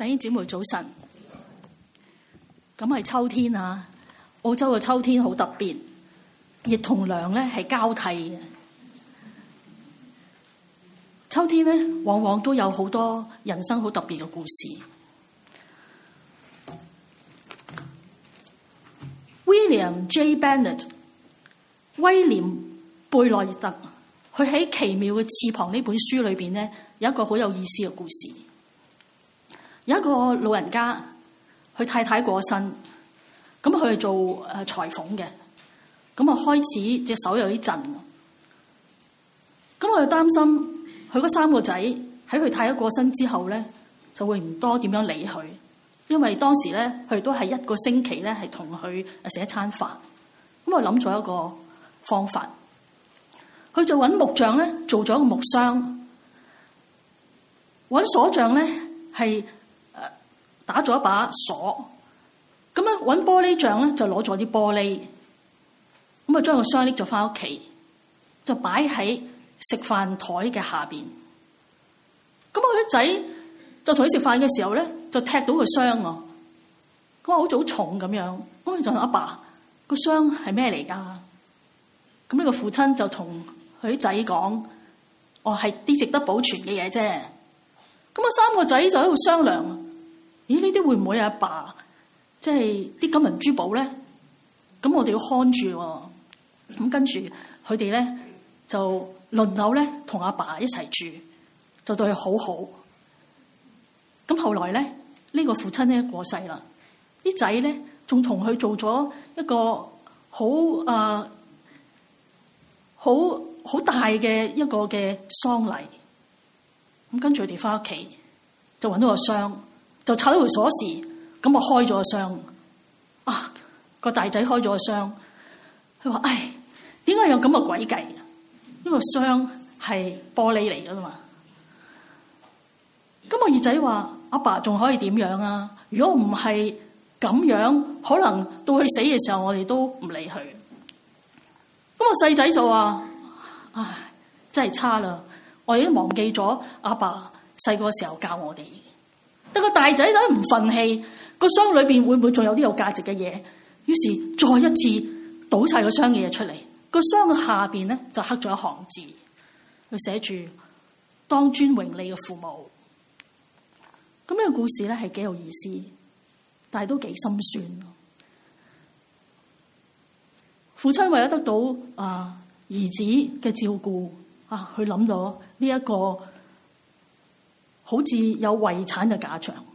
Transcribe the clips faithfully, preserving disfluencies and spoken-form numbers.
弟兄姊妹早晨，咁係秋天啊！澳洲嘅秋天好特別，熱同涼咧係交替嘅。秋天咧，往往都有好多人生好特別嘅故事。William J. Bennett 威廉貝內特，佢喺《奇妙嘅翅膀》呢本書裏邊咧，有一個好有意思嘅故事。有一個老人家，佢太太過身，咁佢係做誒裁縫嘅，咁啊開始隻手有啲震，咁我就擔心佢嗰三個仔喺佢太太過身之後咧，就會唔多點樣理佢，因為當時咧佢都係一個星期咧係同佢誒食一餐飯，咁我諗咗一個方法，佢就揾木匠咧做咗個木箱，揾鎖匠咧係打咗一把鎖，咁咧揾玻璃匠咧就攞咗啲玻璃，咁啊將個箱拎咗翻屋企，就擺喺食飯台嘅下邊。咁我啲仔就同佢食飯嘅時候咧，就踢到個箱啊！咁話好似好重咁樣，咁佢就問阿爸：個箱係咩嚟㗎？咁呢個父親就同佢啲仔講：哦，係啲值得保存嘅嘢啫。咁啊三個仔就喺度商量。咦？呢啲會唔會阿爸即係啲金銀珠寶咧？咁我哋要看住喎。咁跟住佢哋咧就輪流咧同阿爸一齊住，就對佢好好。咁後來咧呢、呢個父親咧過世啦，啲仔咧仲同佢做咗一個好啊好好大嘅一個嘅喪禮。咁跟住佢哋翻屋企就揾到個箱。就抄到條鎖匙，咁我開咗個箱。啊，個大仔開咗個箱，佢話：唉，點解有咁嘅詭計？呢個箱係玻璃嚟噶嘛？咁我二仔話：阿爸仲可以點樣啊？如果唔係咁樣，可能到佢死嘅時候，我哋都唔理佢。咁我細仔就話：唉，真係差啦！我已經忘記咗阿爸細個時候教我哋。但個大仔都唔忿氣，個箱裏邊會唔會仲有啲有價值嘅嘢？於是再一次倒晒個箱嘅嘢出嚟。個箱嘅下邊咧就刻咗一行字，佢寫住：當尊榮你嘅父母。咁呢個故事咧係幾有意思，但係都幾心酸。父親為咗得到啊兒子嘅照顧啊，佢諗到呢一個好似有遺產嘅假象。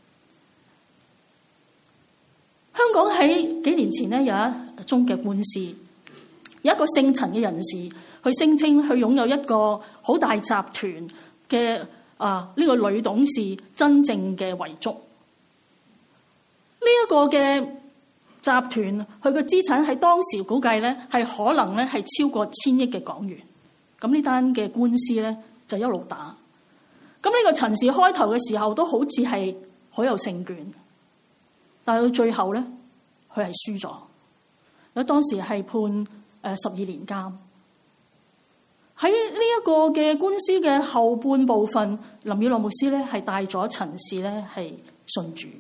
香港喺幾年前咧有一宗嘅官司，有一個姓陳嘅人士，佢聲稱佢擁有一個好大集團嘅啊呢個女董事真正嘅遺囑。呢一個嘅集團，佢嘅資產喺當時估計咧係可能咧係超過千億嘅港元。咁呢單嘅官司咧就一路打。咁呢個陳氏開頭嘅時候都好似係好有勝券，但係到最後咧，佢係輸咗。佢當時係判誒十二年監。喺呢一個嘅官司嘅後半部分，林宇樂牧師咧係帶咗陳氏咧係信主。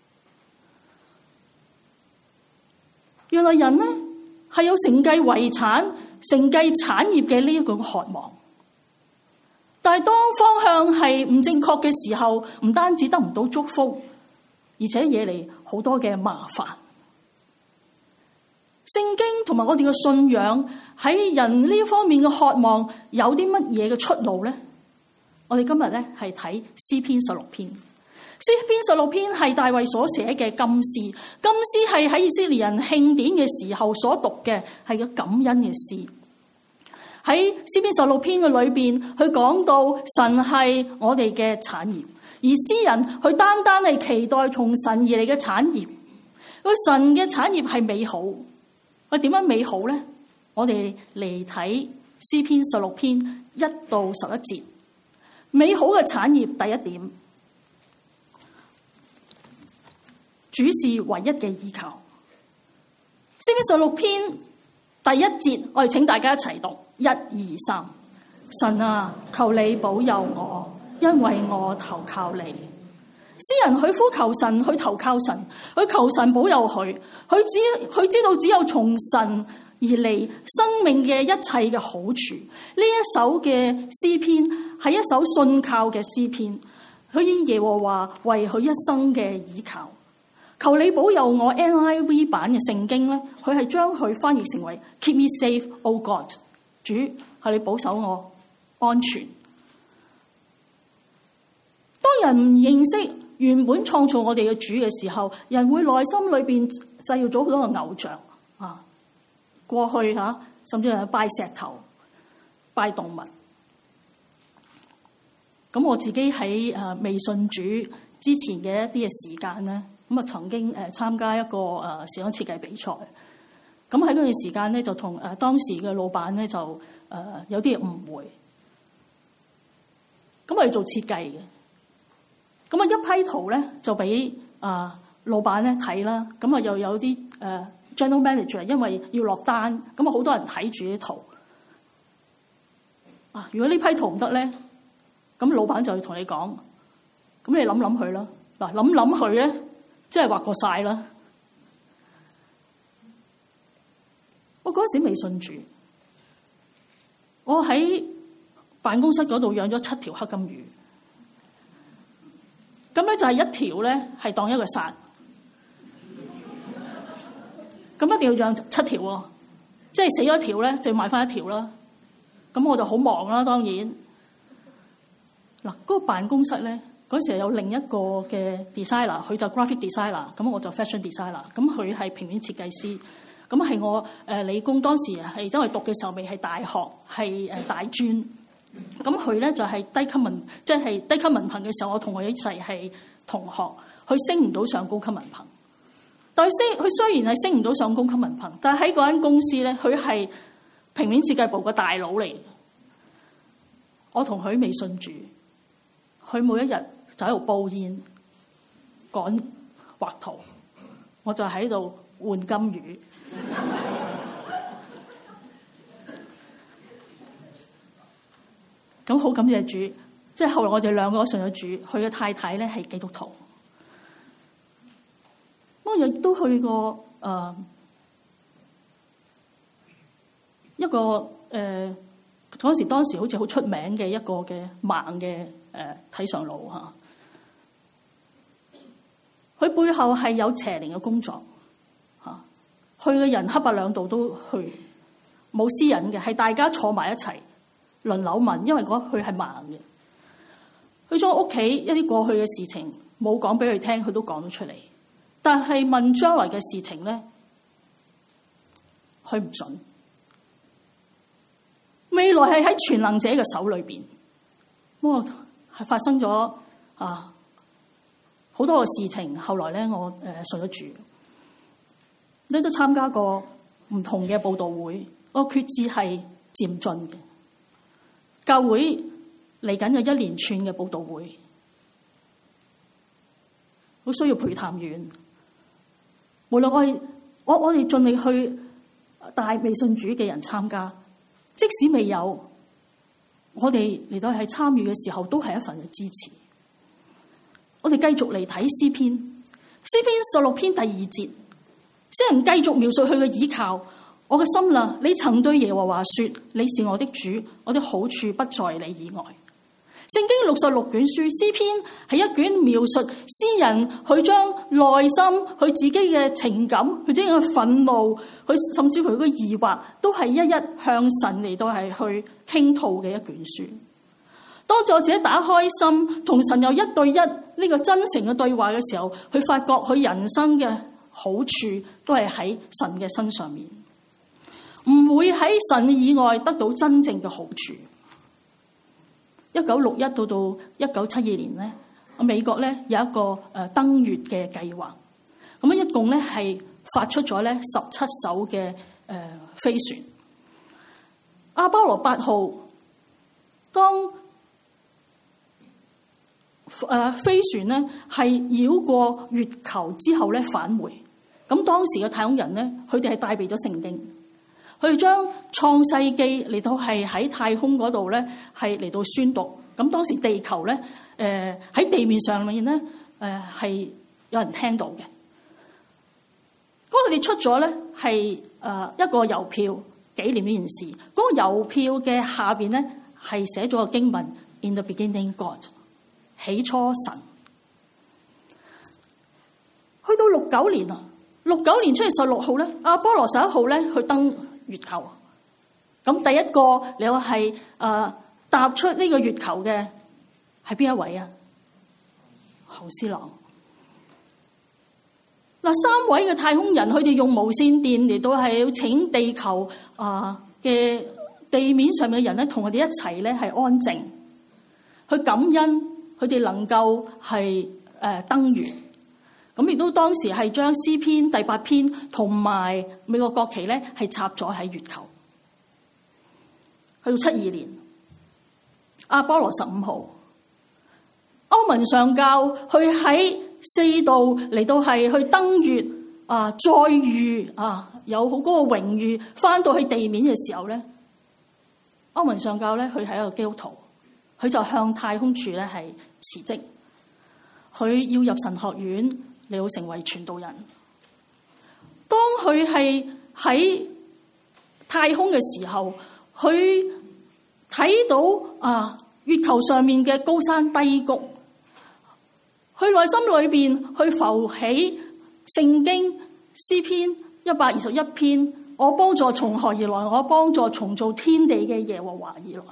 原來人咧係有承繼遺產、承繼產業嘅呢一個渴望。但係當方向係唔正確嘅時候，唔單止得唔到祝福，而且惹嚟好多嘅麻煩。聖經同埋我哋嘅信仰喺人呢方面嘅渴望有啲乜嘢嘅出路咧？我哋今日咧係睇詩篇十六篇。詩篇十六篇係大衛所寫嘅金詩，金詩係喺以色列人慶典嘅時候所讀嘅，係個感恩嘅詩。喺詩篇十六篇嘅裏邊，佢講到神係我哋嘅產業，而詩人佢單單係期待從神而嚟嘅產業。佢神嘅產業係美好，佢點樣美好咧？我哋嚟睇詩篇十六篇一到十一節，美好嘅產業第一點，主是唯一嘅依靠。詩篇十六篇第一節，我哋請大家一齊讀。一二三，神啊，求你保佑我，因為我投靠你。 詩人去呼求神，去投靠神，去求神保佑佢。佢只佢知道只有從神而嚟生命嘅一切嘅好處。呢一首嘅詩篇係一首信靠嘅詩篇，佢以耶和華為佢一生嘅倚靠。求你保佑我 N I V 版嘅聖經咧，佢係將佢翻譯成為 Keep me safe, O God。主係你保守我安全。當人唔認識原本創造我哋嘅主嘅時候，人會內心裏邊製造咗好多個偶像啊。過去吓，甚至係拜石頭、拜動物。咁我自己喺誒未信主之前嘅一啲嘅時間咧，咁啊曾經誒參加一個誒時裝設計比賽。咁喺嗰段時間咧，就同誒當時嘅老闆咧就誒有啲誤會。咁我哋做設計嘅。咁啊一批圖咧就俾啊老闆咧睇啦，咁啊又有啲誒 general manager 因為要落單，咁啊好多人睇住啲圖。啊，如果呢批圖唔得咧，咁老闆就要同你講，咁你諗諗佢啦。嗱，諗諗佢咧，即係畫過晒啦。我嗰時未信主，我喺辦公室嗰度養咗七條黑金魚。咁咧就係一條咧係當一個殺，咁一定要養七條喎，即係死咗一條咧就要買翻一條啦。咁我就好忙啦，當然嗱嗰個辦公室咧嗰時有另一個嘅 designer， 佢就 graphic designer， 咁我就 fashion designer， 咁佢係平面設計師，咁係我誒理工當時係走去讀嘅時候未係大學，係誒大專。咁佢咧就係低級文，即係低級文憑嘅時候，我同佢一齊係同學，佢升唔到上高級文憑。但係升，佢雖然係升唔到上高級文憑，但係喺嗰間公司咧，佢係平面設計部嘅大佬嚟。我同佢未信主，佢每一日就喺度煲煙、趕畫圖，我就喺度換金魚。咁好感謝主，即係後來我哋兩個信咗主，佢嘅太太咧係基督徒。我亦都去過誒、呃、一個誒嗰、呃、時當時好似好出名嘅一個嘅盲嘅誒睇上路嚇，佢背後係有邪靈嘅工作嚇，去嘅人黑白兩道都去，冇私隱嘅，係大家坐埋一齊。輪流問，因為佢係盲嘅，佢將屋企一啲過去嘅事情冇講俾佢聽，佢都講咗出嚟。但係問將來嘅事情咧，佢唔信。未來係喺全能者嘅手裏邊，我係發生咗啊好多嘅事情。後來咧，我誒信咗主，咧都參加過唔同嘅佈道會，我決志係漸進嘅。教會嚟緊有一連串嘅佈道會，好需要陪談員。無論我哋我我哋盡力去帶未信主嘅人參加，即使未有，我哋嚟到係參與嘅時候，都係一份嘅支持。我哋繼續嚟睇詩篇，詩篇十六篇第二節，詩人繼續描述佢嘅倚靠。我嘅心啦，你曾對耶和華說，你是我的主，我的好處不在你以外。聖經六十六卷書，詩篇係一卷描述詩人佢將內心佢自己嘅情感，佢自己嘅憤怒，佢甚至乎佢嘅疑惑，都係一一向神嚟到係去傾吐嘅一卷書。當作者打開心，同神有一對一呢個真誠嘅對話嘅時候，佢發覺佢人生嘅好處都係喺神嘅身上面。唔會喺神以外得到真正嘅好處。一九六一到到一九七二年咧，美國咧有一個誒登月嘅計劃，咁啊一共咧係發出咗咧十七艘嘅誒飛船。阿波羅八號當誒飛船咧係繞過月球之後咧返回，咁當時嘅太空人咧，佢哋係帶備咗聖經。佢將創世記嚟到係喺太空嗰度咧，係嚟到宣讀。咁當時地球咧，誒、呃、喺地面上面咧， 誒係有人聽到嘅。咁佢哋出咗咧係誒一個郵票紀念呢件事。嗰、那個郵票嘅下邊咧係寫咗個經文 In the beginning God， 起初神。去到六九年啊，六九年七月十六號咧，阿波羅十一號咧去登月球。咁第一個你話係誒踏出呢個月球嘅係邊一位啊？侯斯朗。嗱，三位嘅太空人，佢哋用無線電嚟到係要請地球啊嘅地面上面嘅人咧，同佢哋一齊咧係安靜，去感恩佢哋能夠係誒登月。咁亦都當時係將詩篇第八篇同埋美國國旗咧係插咗喺月球。去到七二年，阿波羅十五號，歐文上校去喺四度嚟到係去登月啊，再遇啊有好高嘅榮譽，翻到去地面嘅時候咧，歐文上校咧佢係一個基督徒，佢就向太空處咧係辭職，佢要入神學院嚟到成為傳道人。當佢係喺太空嘅時候，佢睇到啊月球上面嘅高山低谷，佢內心裏邊去浮起聖經詩篇一百二十一篇，我幫助從何而來？我幫助重造天地嘅耶和華而來。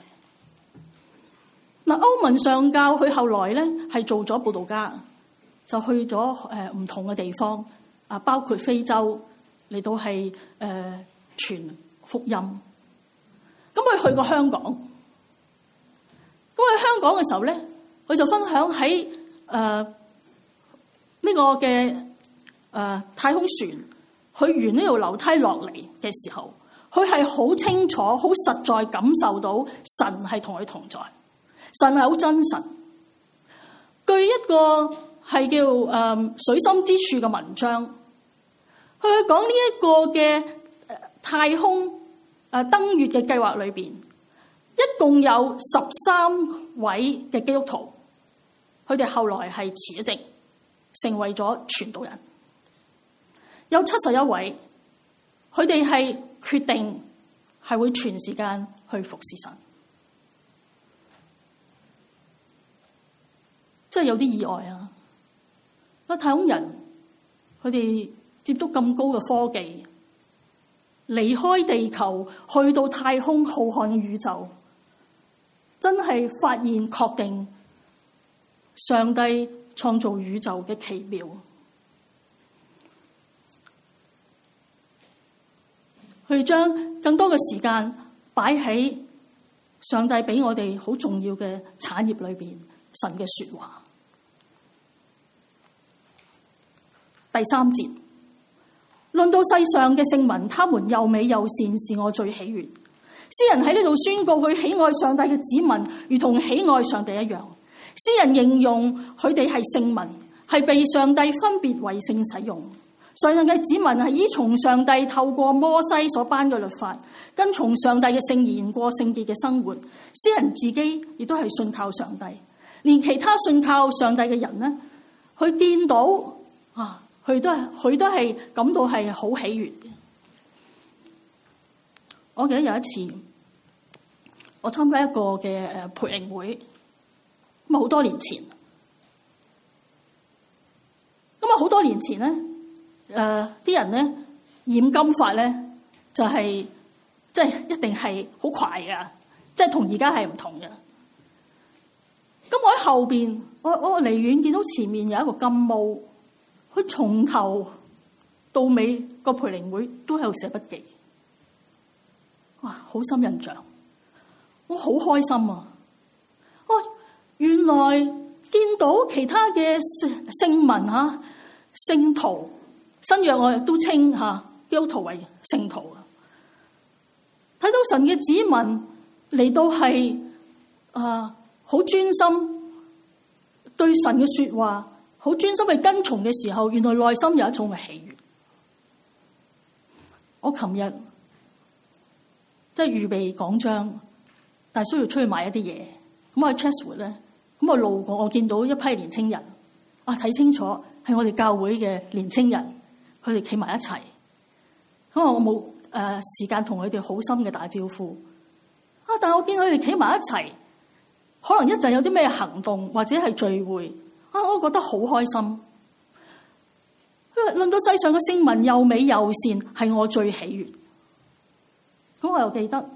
嗱，歐文上校佢後來咧係做咗佈道家，就去咗誒唔同嘅地方啊，包括非洲嚟到係誒傳福音。咁佢去過香港，咁喺香港嘅時候咧，佢就分享喺誒呢個嘅誒、呃、太空船去完呢條樓梯落嚟嘅時候，佢係好清楚、好實在感受到神係同佢同在，神係好真實。據一個係叫誒、呃、水深之處嘅文章，佢去講呢一個嘅太空誒、呃、登月嘅計劃裏邊，一共有十三位嘅基督徒，佢哋後來係辭咗職，成為咗傳道人。有七十一位，佢哋係決定係會全時間去服侍神。真係有啲意外啊！個太空人佢哋接觸咁高嘅科技，離開地球去到太空浩瀚嘅宇宙，真係發現確定上帝創造宇宙嘅奇妙。去將更多嘅時間擺喺上帝俾我哋好重要嘅產業裏邊，神嘅說話。第三節，論到世上嘅聖民，他們又美又善，是我最喜悅。詩人喺呢度宣告佢喜愛上帝嘅子民，如同喜愛上帝一樣。詩人形容佢哋係聖民，係被上帝分別為聖使用。上帝嘅子民係依從上帝透過摩西所頒嘅律法，跟從上帝嘅聖言過聖潔嘅生活。詩人自己亦都係信靠上帝，連其他信靠上帝嘅人呢，佢見到啊，佢都係佢都係感到係好喜悅嘅。我記得有一次，我參加一個嘅誒培靈會，咁啊好多年前，咁啊好多年前咧。誒、呃、啲人咧染金髮咧就係即係一定係好快㗎，即係同而家係唔同嘅。咁我喺後邊，我我離遠見到前面有一個金毛，佢從頭到尾個培靈會都喺度寫筆記，哇！好深印象，我好開心啊！哦，原來見到其他嘅聖聖民嚇聖徒。新約我亦都稱嚇基督徒為聖徒啊！睇到神嘅子民嚟到係啊好專心對神嘅説話，好專心去跟從嘅時候，原來內心有一種嘅喜悅。我琴日即係預備講章，但係需要出去買一啲嘢，咁我喺 Chatswood 咧，咁我路過我見到一批年青人。 啊，睇清楚係我哋教會嘅年青人，佢哋企埋一齊。咁我冇誒、呃、時間同佢哋好深嘅打招呼啊，但係我見佢哋企埋一齊，可能一陣有啲咩行動或者係聚會啊，我覺得好開心。論到世上嘅聖民又美又善，係我最喜悅。咁我又記得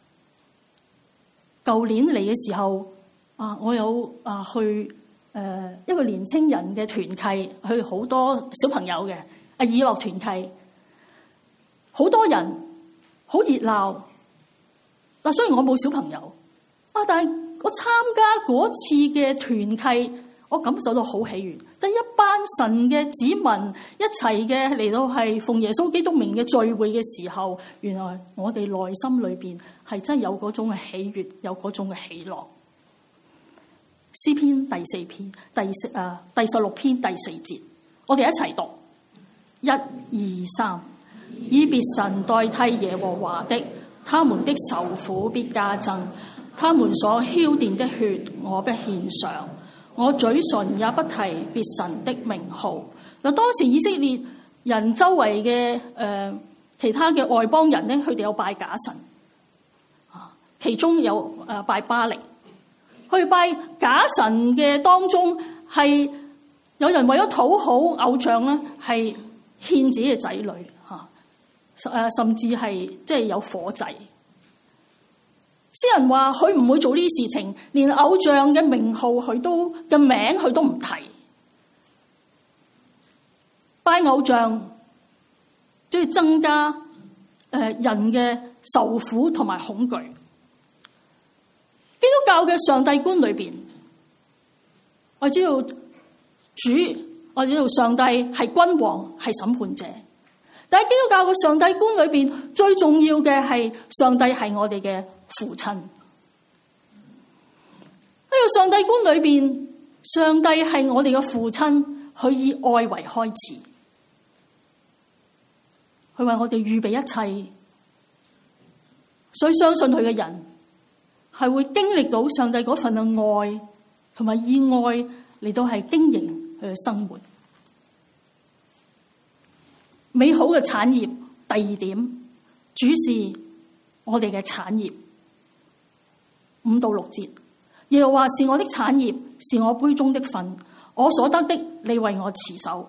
舊年嚟嘅時候啊，我有啊去誒、呃、一個年青人嘅團契，去好多小朋友嘅啊以樂團契，好多人，好熱鬧。嗱，雖然我冇小朋友啊，但係我參加嗰次嘅團契，我感受到好喜悅。即係一班神嘅子民一齊嘅嚟到係奉耶穌基督名嘅聚會嘅時候，原來我哋內心裏邊係真係有嗰種嘅喜悅，有嗰種嘅喜樂。詩篇第四篇第四啊第十六篇第四節，我哋一齊讀一二三，以別神代替耶和華的，他們的愁苦必加增，他們所澆奠的血，我不獻上。我嘴唇也不提別神的名號。嗱，當時以色列人周圍嘅誒、呃、其他嘅外邦人咧，佢哋有拜假神，啊，其中有誒、呃、拜巴力。去拜假神嘅當中，係有人為咗討好偶像咧，係獻自己嘅仔女嚇，誒、啊、甚至係即係有火祭。詩人話佢唔會做呢啲事情，連偶像嘅名號佢都嘅名佢都唔提。拜偶像即係增加誒人嘅受苦同埋恐懼。基督教嘅上帝觀裏邊，我知道主，我知道上帝係君王，係審判者。但係基督教嘅上帝觀裏邊，最重要嘅係上帝係我哋嘅父親。喺個上帝觀裏邊，上帝係我哋嘅父親，佢以愛為開始，佢為我哋預備一切，所以相信佢嘅人係會經歷到上帝嗰份嘅愛，同埋以愛嚟到係經營佢嘅生活。美好嘅產業，第二點，主是我哋嘅產業。五到六節，耶和華是我的產業，是我杯中的分，我所得的，你為我持守。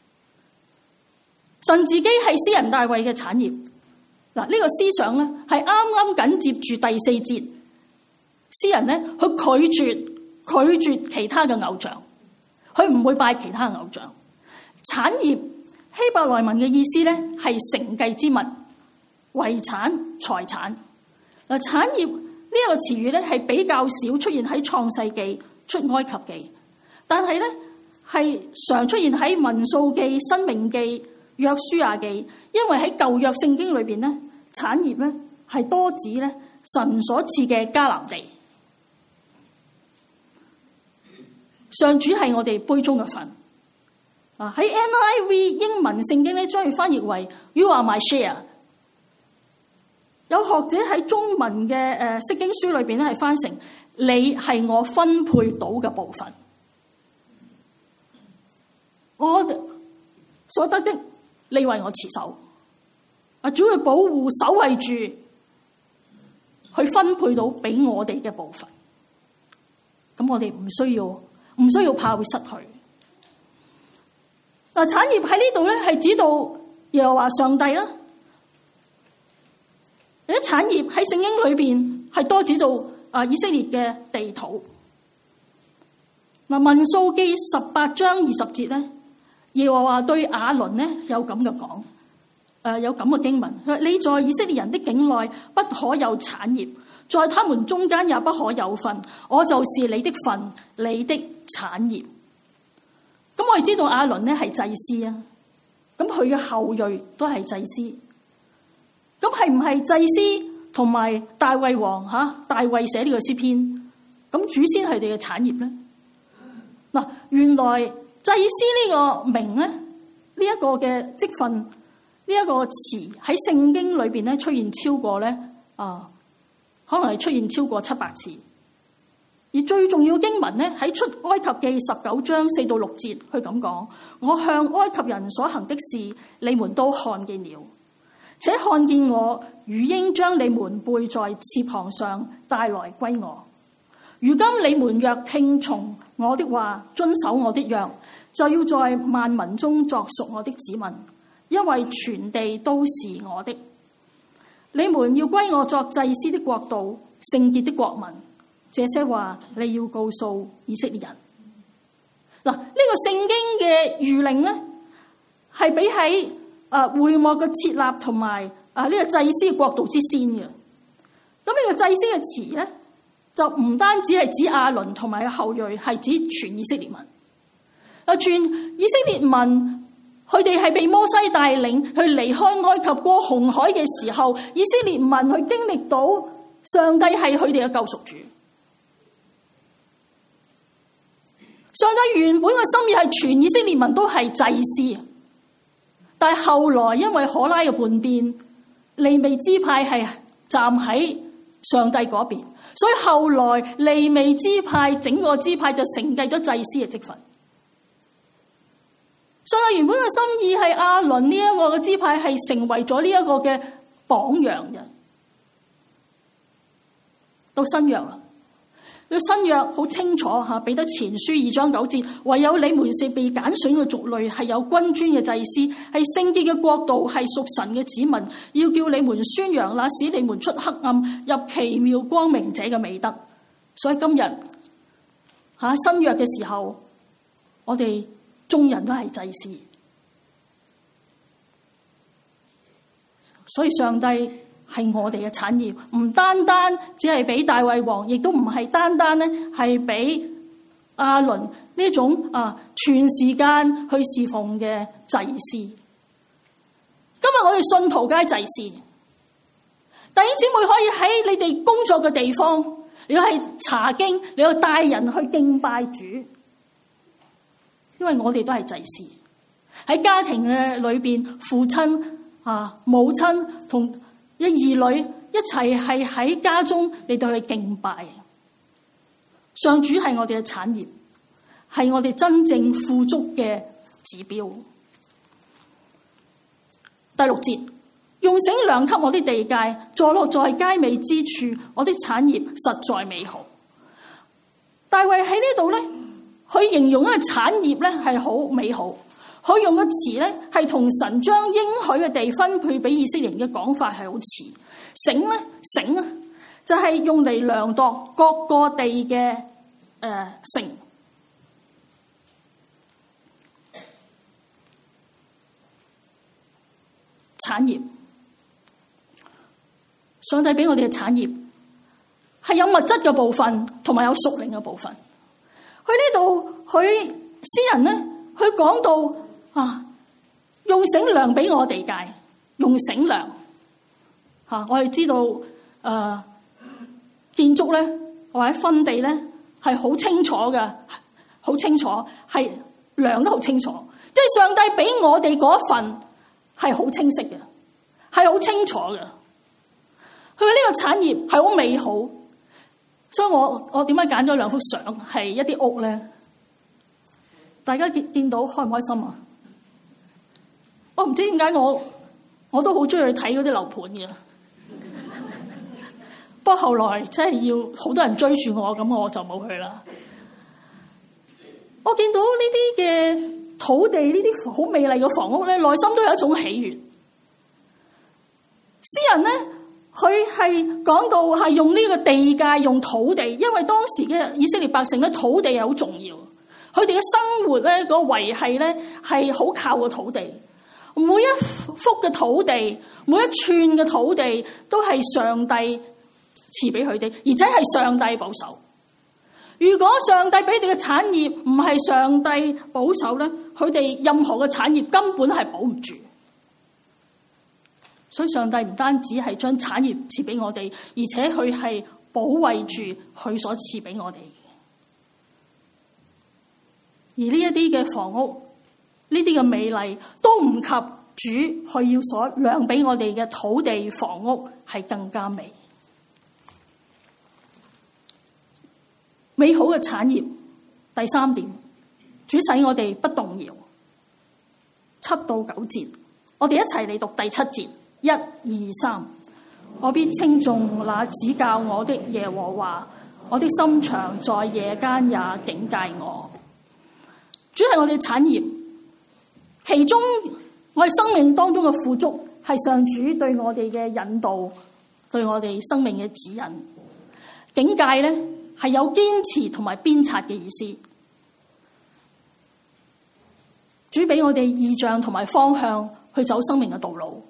神自己係詩人大衛嘅產業。嗱，呢個思想咧係啱啱緊接住第四節，詩人咧佢拒絕拒絕其他嘅偶像，佢唔會拜其他偶像。產業希伯來文嘅意思咧係承繼之物、遺產、財產。嗱，產業呢一個詞語咧係比較少出現喺創世記、出埃及記，但係咧係常出現喺民數記、申命記、約書亞記。因為喺舊約聖經裏邊咧，產業咧係多指咧神所賜嘅迦南地。上主係我哋杯中嘅分。啊，喺 N I V 英文聖經咧將佢翻譯為 You are my share。有學者喺中文嘅誒釋經書裏邊咧係翻成你係我分配到嘅部分，我所得的你為我持守。啊，主要保護守衛住，去分配到俾我哋嘅部分。咁我哋唔需要唔需要怕會失去。嗱，產業喺呢度咧係指到耶和華上帝啦。有啲產業喺聖經裏邊係多指到啊以色列嘅地土。嗱，民數記十八章二十節咧，耶和華對亞倫咧有咁嘅講，誒有咁嘅經文，佢話你在以色列人的境內不可有產業，在他們中間也不可有份，我就是你的份，你的產業。咁我哋知道亞倫咧係祭司啊，咁佢嘅後裔都係祭司，咁係唔係祭司同埋大衛王吓？大衛寫呢個詩篇，咁主先係佢哋嘅產業咧？嗱，原來祭司呢個名咧，呢一個嘅職分，呢一個詞喺聖經裏邊咧出現超過咧啊，可能係出現超過七百次，而而最重要嘅經文咧，喺出埃及記十九章四到六節，佢咁講：我向埃及人所行的事，你們都看見了，且看見我如鷹將你們背在翅膀上帶來歸我。如今你們若聽從我的話，遵守我的約，就要在萬民中作屬我的子民，因為全地都是我的。你們要歸我作祭司的國度，聖潔的國民。這些話你要告訴以色列人。嗱，呢個聖經嘅諭令咧，係比喺誒會幕嘅設立同埋啊呢個祭司嘅國度之先嘅。咁呢個祭司嘅詞咧，就唔單止係指亞倫同埋後裔，係指全以色列民。啊，全以色列民佢哋係被摩西帶領去離開埃及過紅海嘅時候，以色列民去經歷到上帝係佢哋嘅救贖主。上帝原本嘅心意係全以色列民都係祭司，但係後來因為可拉嘅叛變，利未支派係站喺上帝嗰邊，所以後來利未支派整個支派就承繼咗祭司嘅職份。上帝原本嘅心意係亞倫呢一個嘅支派係成為咗呢一個嘅榜樣嘅。到新約啦，呢新約好清楚吓，彼得前書二章九節，唯有你們是被揀選嘅族類，係有君尊嘅祭司，係聖潔嘅國度，係屬神嘅子民，要叫你們宣揚那使你們出黑暗入奇妙光明者嘅美德。所以今日吓新約嘅時候，我哋眾人都係祭司，所以上帝係我哋嘅產業，唔單單只係俾大衛王，亦都唔係單單咧係俾亞倫呢種啊全時間去侍奉嘅祭司。今日我哋信徒皆祭司，弟兄姊妹可以喺你哋工作嘅地方，你要係查經，你要帶人去敬拜主。因為我哋都係祭司，喺家庭嘅裏邊，父親啊、母親同一兒女一齊係喺家中嚟到去敬拜。上主係我哋嘅產業，係我哋真正富足嘅指標。第六節，用繩量給我的地界，坐落在佳美之處，我的產業實在美好。大衛喺呢度咧，佢形容一個產業咧係好美好，佢用嘅詞咧係同神將應許嘅地分配俾以色列人嘅講法係好似。繩咧，繩啊，就係用嚟量度各個地嘅誒城。產業，上帝俾我哋嘅產業係有物質嘅部分，同埋有屬靈嘅部分。佢呢度，佢詩人咧，佢講到啊，用繩量俾我地界，用繩量吓、啊，我哋知道誒、呃，建築咧或者分地咧係好清楚嘅，好清楚係量得好清楚，即係上帝俾我哋嗰一份係好清晰嘅，係好清楚嘅。佢呢個產業係好美好。所以我我點解揀咗兩幅相係一啲屋咧？大家見見到開唔開心啊？我唔知點解我我都好中意去睇嗰啲樓盤嘅，不過後來真係要好多人追住我，咁我就冇去啦。我見到呢啲嘅土地，呢啲好美麗嘅房屋咧，內心都有一種喜悅。詩人咧，佢係講到係用呢個地界，用土地，因為當時嘅以色列百姓咧，土地係好重要，佢哋嘅生活咧，個維繫咧係好靠個土地。每一幅嘅土地，每一寸嘅土地，都係上帝賜俾佢哋，而且係上帝保守。如果上帝俾佢哋嘅產業唔係上帝保守咧，佢哋任何嘅產業根本係保唔住。所以上帝唔單止係將產業賜俾我哋，而且佢係保衛住佢所賜俾我哋。而呢一啲嘅房屋，呢啲嘅美麗，都唔及主佢要所量俾我哋嘅土地房屋係更加美。 美好嘅產業。第三點，主使我哋不動搖。七到九節，我哋一齊嚟讀第七節。一、二、三，我必稱頌那指教我的耶和華，我的心腸在夜間也警戒我。主係我哋產業，其中我哋生命當中嘅富足係上主對我哋嘅引導，對我哋生命嘅指引。警戒咧係有堅持同埋鞭策嘅意思。主俾我哋異象同埋方向去走生命嘅道路。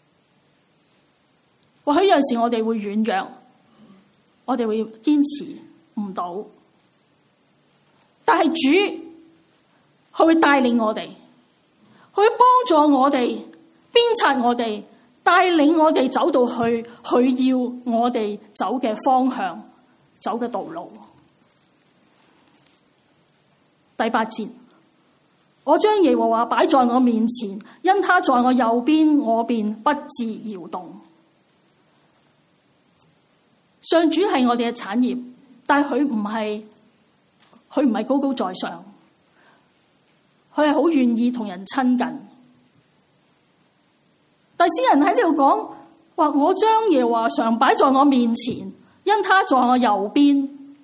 或許有陣時我哋會軟弱，我哋會堅持唔到，但係主佢會帶領我哋，佢會幫助我哋，鞭策我哋，帶領我哋走到去佢要我哋走嘅方向，走嘅道路。第八節，我將耶和華擺在我面前，因他在我右邊，我便不致搖動。上主係我哋嘅產業，但係佢唔係，佢唔係高高在上，佢係好願意同人親近。但係詩人喺呢度講話，我將耶和華常擺在我面前，因他在我右邊。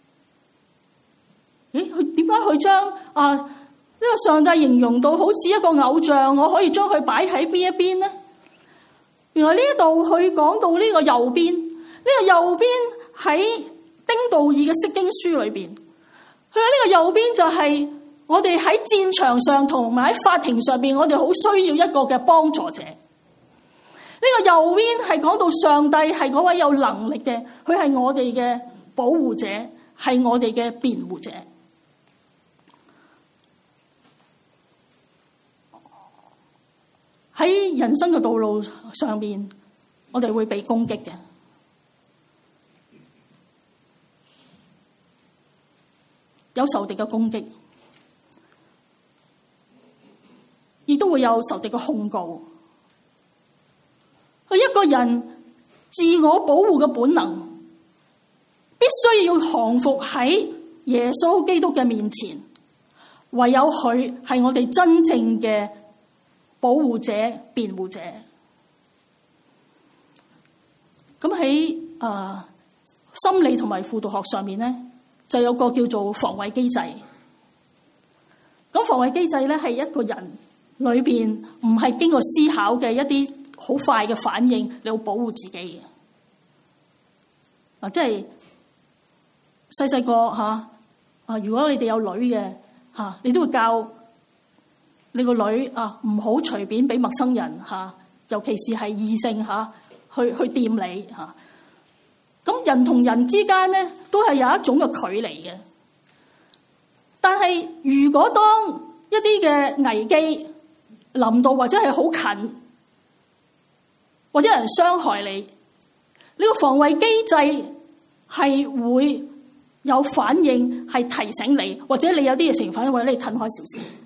誒，佢點解佢將啊呢個上帝形容到好似一個偶像？我可以將佢擺喺邊一邊呢？原來呢度佢講到呢個右邊。呢、這個右邊喺丁道爾嘅釋經書裏邊，佢話呢個右邊就係我哋喺戰場上同埋喺法庭上邊，我哋好需要一個嘅幫助者。呢、這個右邊係講到上帝係嗰位有能力嘅，佢係我哋嘅保護者，係我哋嘅辯護者。喺人生嘅道路上面，我哋會被攻擊嘅。有仇敵嘅攻擊，亦都會有仇敵嘅控告。佢一個人自我保護嘅本能，必須要降服喺耶穌基督嘅面前。唯有佢係我哋真正嘅保護者、辯護者。咁喺誒心理同埋輔導學上面咧，就有個叫做防衛機制。咁防衛機制咧係一個人裏邊唔係經過思考嘅一啲好快嘅反應，你要保護自己嘅。啊，即係細細個吓啊，如果你哋有女嘅吓、啊，你都會教你個女啊，唔好隨便俾陌生人吓、啊，尤其是係異性吓、啊，去去掂你吓。啊咁人同人之間咧，都係有一種嘅距離嘅。但係如果當一啲嘅危機臨到，或者係好近，或者有人傷害你，呢個防衛機制係會有反應，係提醒你，或者你有啲嘢成反應，或者你褪開少少。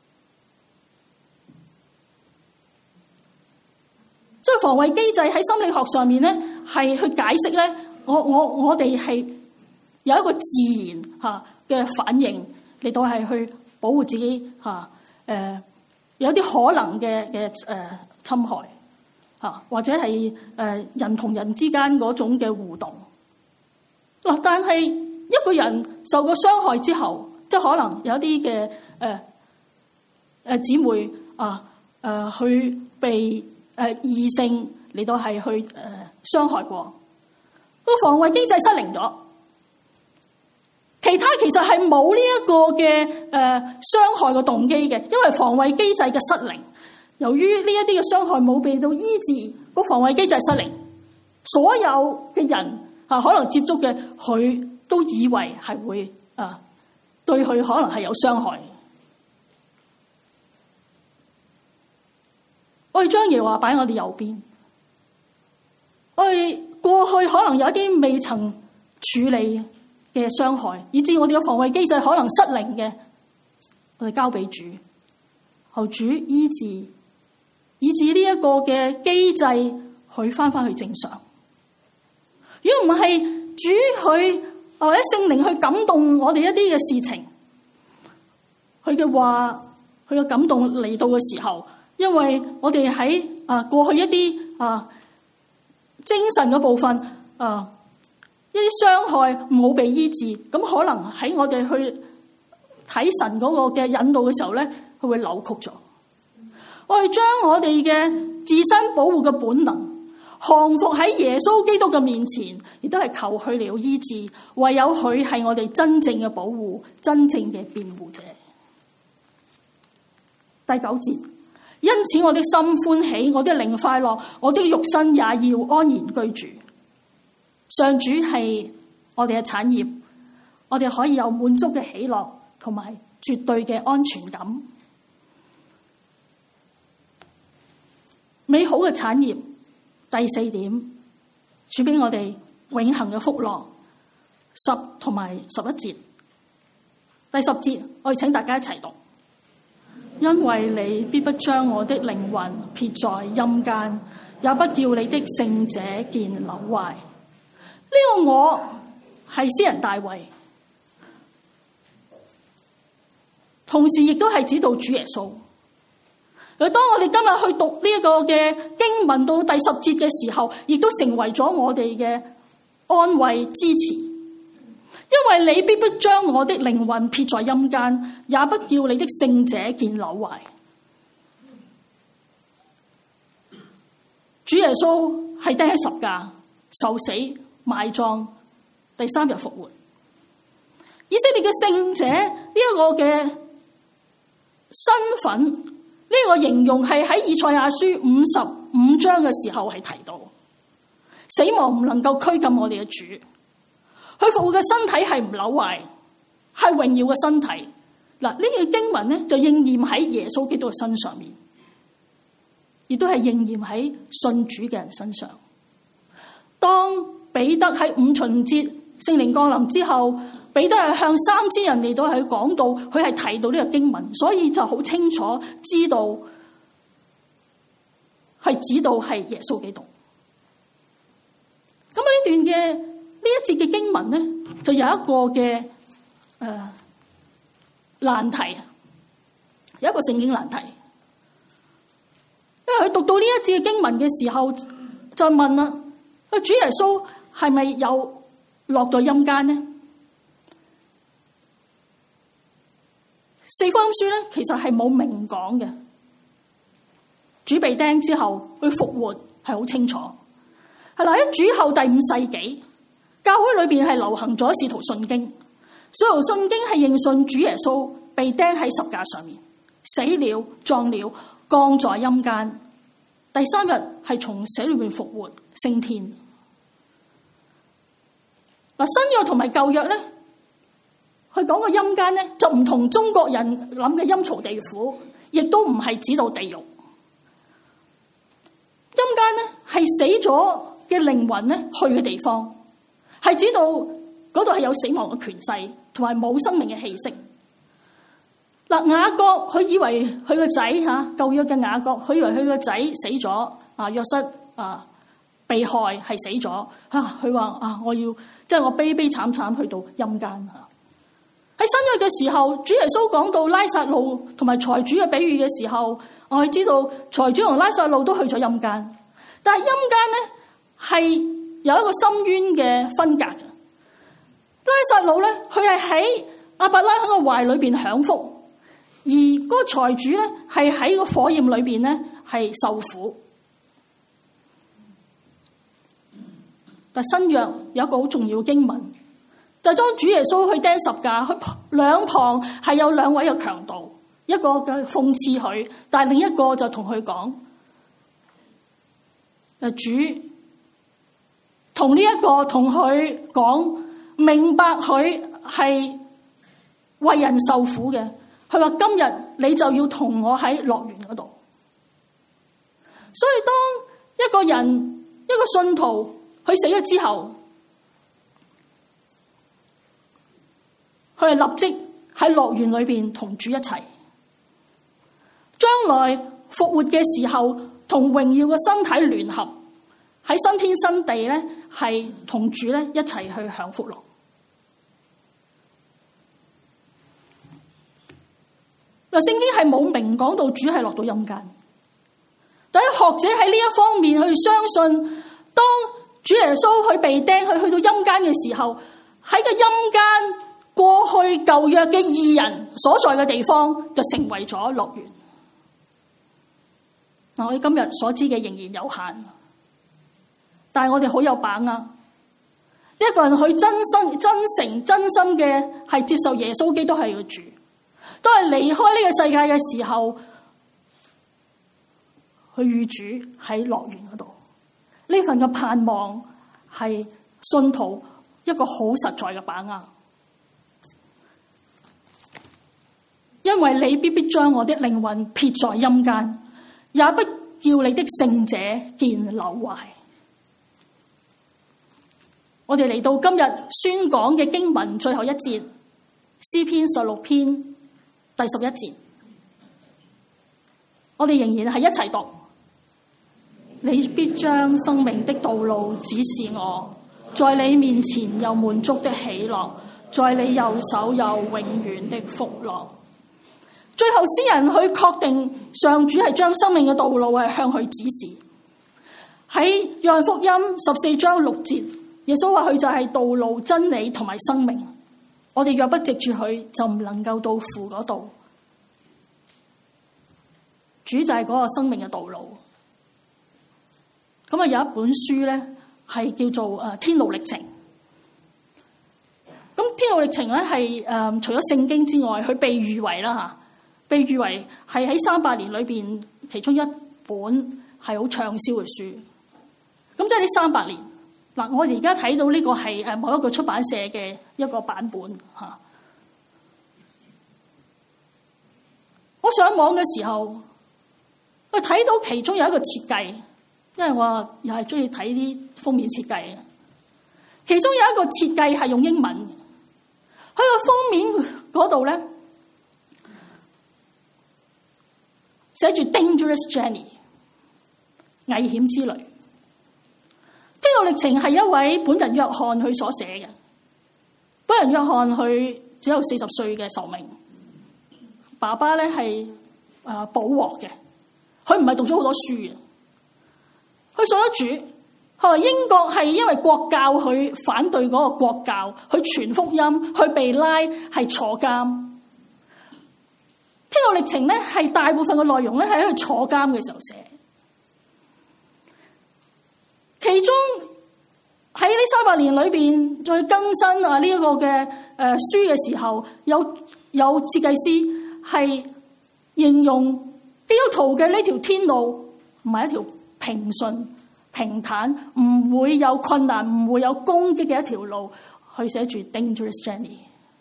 即係防衛機制喺心理學上面咧，係去解釋咧。我我我哋係有一個自然嚇嘅反應嚟到係去保護自己嚇，誒、呃、有啲可能嘅嘅誒侵害嚇，或者係誒、呃、人同人之間嗰種嘅互動嗱。但係一個人受過傷害之後，即係可能有啲嘅誒誒姊妹啊誒、呃、去被誒、呃、異性嚟到係去誒、呃、傷害過。個防衛機制失靈咗，其他其實係冇呢一個嘅誒傷害嘅動機嘅，因為防衛機制嘅失靈，由於呢一啲嘅傷害冇被到醫治，個防衛機制失靈，所有嘅人啊可能接觸嘅佢都以為係會啊對佢可能係有傷害。我哋將耶和華擺喺我哋右邊，我哋過去可能有一啲未曾處理嘅傷害，以致我哋嘅防衛機制可能失靈嘅，我哋交俾主，求主醫治，以致呢一個嘅機制佢翻翻去正常。如果唔係主佢或者聖靈去感動我哋一啲嘅事情，佢嘅話，佢嘅感動嚟到嘅時候，因為我哋喺啊過去一啲啊精神嘅部分啊一啲傷害冇被醫治，咁可能喺我哋去睇神嗰個嘅引導嘅時候咧，佢會扭曲咗。我哋將我哋嘅自身保護嘅本能降服喺耶穌基督嘅面前，亦都係求佢嚟到醫治，唯有佢係我哋真正嘅保護，真正嘅辯護者。第九節，因此我的心歡喜，我的靈快樂，我的肉身也要安然居住。上主係我哋嘅產業，我哋可以有滿足嘅喜樂同埋絕對嘅安全感。美好嘅產業，第四點，儲俾我哋永恆嘅福樂。十同埋十一節，第十節，我哋請大家一齊讀。因為你必不將我的靈魂撇在陰間，也不叫你的聖者見朽壞。呢、這個我係詩人大衛，同時亦都係指導主耶穌。當我哋今日去讀呢一個嘅經文到第十節嘅時候，亦都成為咗我哋嘅安慰支持。因為你必不將我的靈魂撇在陰間，也不叫你的聖者見朽壞。主耶穌係釘喺十架受死埋葬，第三日復活。以色列嘅聖者呢一個嘅身份，呢個形容係喺以賽亞書五十五章嘅時候係提到，死亡唔能夠拘禁我哋嘅主，佢復活嘅身體係唔朽壞，係榮耀嘅身體。嗱，呢個經文咧就應驗喺耶穌基督嘅身上面，亦都係應驗喺信主嘅人身上。當彼得喺五旬節聖靈降臨之後，彼得係向三千人嚟到去講到，佢係提到呢個經文，所以就好清楚知道係指到係耶穌基督。咁呢段嘅呢一節嘅經文咧，就有一個嘅誒、呃、難題，有一個聖經難題。因為佢讀到呢一節嘅經文嘅時候，就問啦：主耶穌係咪有落到陰間呢？四福音書咧，其實係冇明講嘅。主被釘之後，佢復活係好清楚。係啦，喺主後第五世紀，教會裏邊係流行咗使徒信經。使徒信經係認信主耶穌被釘喺十架上面，死了、葬了、降在陰間，第三日係從死裏邊復活升天。嗱，新約同埋舊約咧，佢講個陰間咧，就唔同中國人諗嘅陰曹地府，亦都唔係指到地獄。陰間咧係死咗嘅靈魂咧去嘅地方，係指到嗰度係有死亡嘅權勢，同埋冇生命嘅氣息。嗱，雅各佢以為佢個仔吓，舊約嘅雅各，佢以為佢個仔死咗，啊約瑟啊被害係死咗，啊佢話啊我要即係我悲悲慘慘去到陰間吓。喺新約嘅時候，主耶穌講到拉撒路同埋財主嘅比喻嘅時候，我哋知道財主同拉撒路都去咗陰間，但係陰間咧係有一個深淵嘅分隔嘅。拉撒路咧，佢係喺亞伯拉罕嘅懷裏邊享福，而嗰個財主咧係喺個火焰裏邊咧係受苦。但新約有一個好重要嘅經文，就係當主耶穌去釘十架，佢兩旁係有兩位嘅強盜，一個嘅諷刺佢，但係另一個就同佢講：誒主同呢一個同佢講，明白佢係為人受苦嘅。佢話今日你就要同我喺樂園嗰度。所以當一個人一個信徒佢死咗之後，佢係立即喺樂園裏邊同主一齊，將來復活嘅時候同榮耀嘅身體聯合，喺新天新地咧係同主咧一齊去享福樂。 嗱，聖經係冇明講到主係落到陰間，但係學者喺呢一方面去相信，當主耶穌去被釘，去去到陰間嘅時候，喺個陰間過去舊約嘅義人所在嘅地方就成為咗樂園。嗱，我哋今日所知嘅仍然有限，但係我哋好有把握。一個人去真心、真誠、真心嘅係接受耶穌基督係個主，都係離開呢個世界嘅時候，去與主喺樂園嗰度。呢份嘅盼望係信徒一個好實在嘅把握，因為你必必將我的靈魂撇在陰間，也不叫你的聖者見朽壞。我哋嚟到今日宣講嘅經文最後一節，詩篇十六篇第十一節，我哋仍然係一齊讀。你必將生命的道路指示我，在你面前有滿足的喜樂，在你右手有永遠的福樂。最後詩人去確定上主係將生命嘅道路係向佢指示。喺約翰福音十四章六節，耶穌話佢就係道路、真理同埋生命。我哋若不藉住佢，就唔能夠到父嗰度。主就係嗰個生命嘅道路。咁啊，有一本書咧係叫做誒《天路歷程》。咁《天路歷程》咧係誒除咗聖經之外，佢被譽為啦吓，被譽為係喺三百年裏邊其中一本係好暢銷嘅書。咁即係呢三百年嗱，我哋而家睇到呢個係誒某一個出版社嘅一個版本吓。我上網嘅時候，我睇到其中有一個設計。因為我又係中意睇啲封面設計嘅，其中有一個設計係用英文，喺個封面嗰度咧寫住 Dangerous Journey， 危險之旅。天路歷程係一位本人約翰佢所寫嘅，本人約翰佢只有四十歲嘅壽命，爸爸咧係誒保獲嘅，佢唔係讀咗好多書嘅。佢信咗主，後來英國係因為國教佢反對嗰個國教，佢傳福音，佢被拉係坐監。天路歷程咧係大部分嘅內容咧係喺佢坐監嘅時候寫，其中喺呢三百年裏邊再更新啊呢一個嘅誒書嘅時候，有有設計師係形容基督徒嘅呢條天路唔係一條平順、平坦，唔會有困難、唔會有攻擊嘅一條路，去寫住 Dangerous Journey。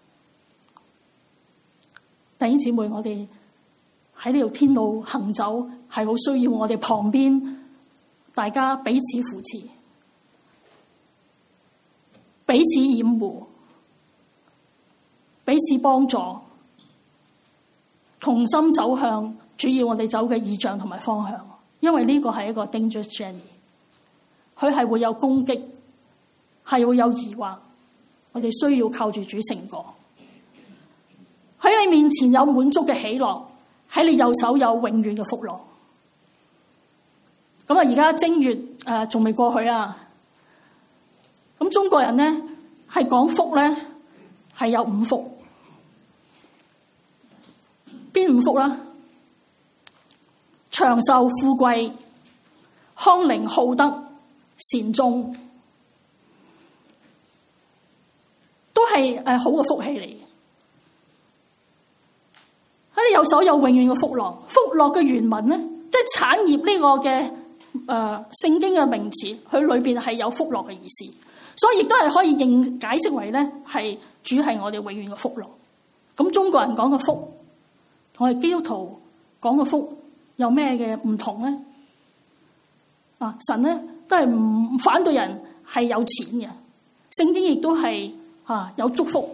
弟兄姊妹，我哋喺呢條天路行走，係好需要我哋旁邊大家彼此扶持、彼此掩護、彼此幫助，同心走向主要我哋走嘅意象同埋方向。因為呢個係一個 dangerous journey， 佢係會有攻擊，係會有疑惑，我哋需要靠住主勝過。喺你面前有滿足嘅喜樂，喺你右手有永遠嘅福樂。咁啊，而家正月誒仲未過去啊。咁中國人咧係講福咧係有五福，邊五福啦？長壽、富貴、康寧、好德、善終，都係誒好嘅福氣嚟嘅。喺你右手有永遠嘅福樂，福樂嘅原文咧，即係產業呢個嘅誒聖經嘅名詞，佢裏邊係有福樂嘅意思，所以亦都係可以認解釋為咧係主係我哋永遠嘅福樂。咁中國人講嘅福，同我哋基督徒講嘅福有咩嘅唔同咧？啊，神咧都係唔反對人係有錢嘅，聖經亦都係啊有祝福。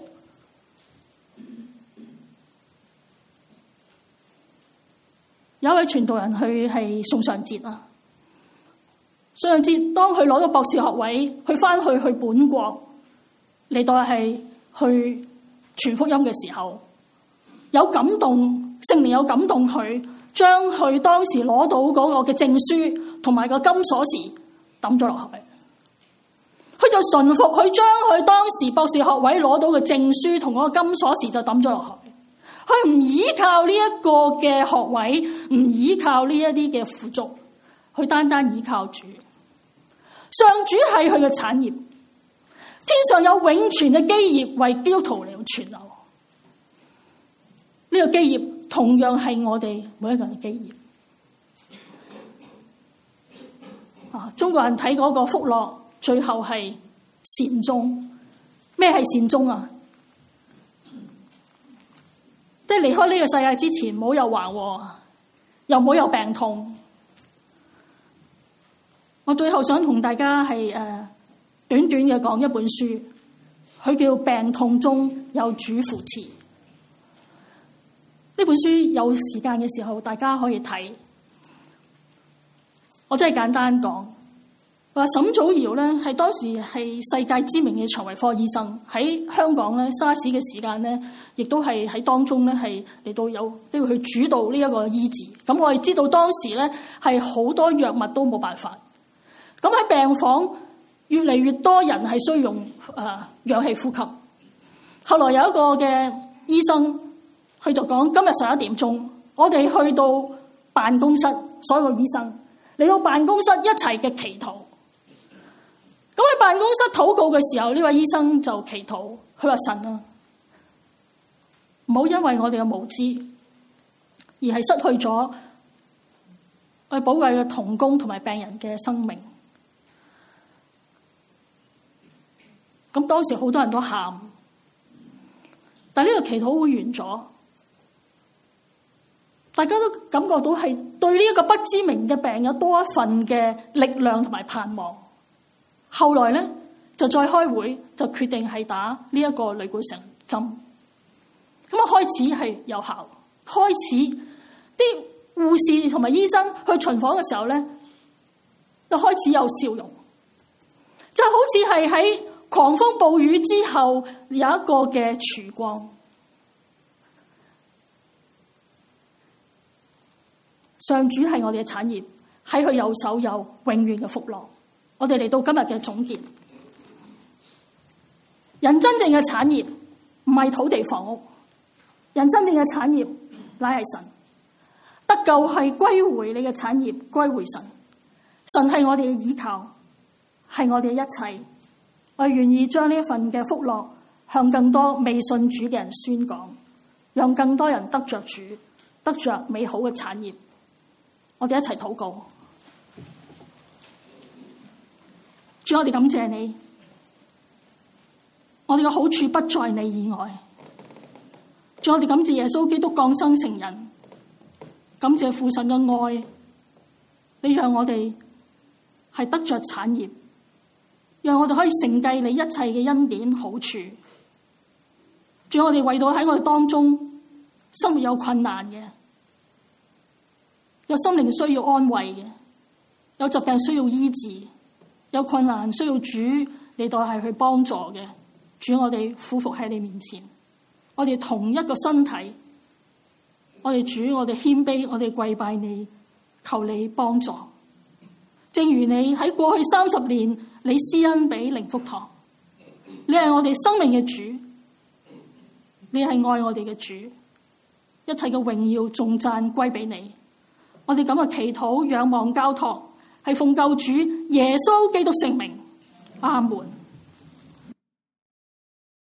有一位傳道人去係宋尚節啊，宋尚節當佢攞咗博士學位，佢翻去去本國嚟到係去傳福音嘅時候，有感動聖靈有感動佢，將佢當時攞到嗰個嘅證書同埋個金鎖匙抌咗落去。佢就順服，佢將佢當時博士學位攞到嘅證書同嗰個金鎖匙就抌咗落去。佢唔依靠呢一個嘅學位，唔依靠呢一啲嘅富足，佢單單依靠主。上主係佢嘅產業，天上有永存嘅基業為基督徒嚟存留。呢、這個基業同樣係我哋每一個人嘅基業。啊，中國人睇嗰個福樂，最後係善終。咩係善終啊？即係離開呢個世界之前，冇有橫禍，又冇有病痛。我最後想同大家係誒短短嘅講一本書，佢叫《病痛中有主扶持》。呢本書有時間嘅時候，大家可以睇。我真係簡單講，話沈祖堯咧係當時係世界知名嘅腸胃科醫生，喺香港咧沙士嘅時間咧，亦都係喺當中咧係嚟到有都要去主導呢一個醫治。咁我哋知道當時咧係好多藥物都冇辦法。咁喺病房越嚟越多人係需要用誒、呃、氧氣呼吸。後來有一個嘅醫生，佢就講：今日十一點鐘，我哋去到辦公室，所有醫生嚟到辦公室一齊嘅祈禱。咁喺辦公室禱告嘅時候，呢位醫生就祈禱，佢話：神啊，唔好因為我哋嘅無知，而係失去咗我哋寶貴嘅同工同埋病人嘅生命。咁當時好多人都喊，但係呢個祈禱會完咗，大家都感覺到係對呢一個不知名嘅病有多一份嘅力量同埋盼望。後來咧就再開會，就決定係打呢一個類固醇針。咁啊開始係有效，開始啲護士同埋醫生去巡房嘅時候咧，就開始有笑容，就好似係喺狂風暴雨之後有一個嘅曙光。上主係我哋嘅產業，喺佢右手有永遠嘅福樂。我哋嚟到今日嘅總結，人真正嘅產業唔係土地房屋，人真正嘅產業乃係神。得救係歸回你嘅產業，歸回神。神係我哋嘅依靠，係我哋嘅一切。我願意將呢一份嘅福樂向更多未信主嘅人宣講，讓更多人得着主，得着美好嘅產業。我哋一齊禱告。主，我哋感謝你，我哋嘅好處不在你以外。主，我哋感謝耶穌基督降生成人，感謝父神嘅愛，你讓我哋係得着產業，讓我哋可以承繼你一切嘅恩典好處。主，我哋為到喺我哋當中生活有困難嘅，有心靈需要安慰嘅，有疾病需要醫治，有困難需要主嚟到係去幫助嘅。主，我哋俯伏喺你面前，我哋同一個身體，我哋主，我哋謙卑，我哋跪拜你，求你幫助。正如你喺過去三十年，你施恩俾靈福堂，你係我哋生命嘅主，你係愛我哋嘅主，一切嘅榮耀頌讚歸俾你。我哋咁嘅祈禱仰望交託，係奉救主耶穌基督聖名，阿門。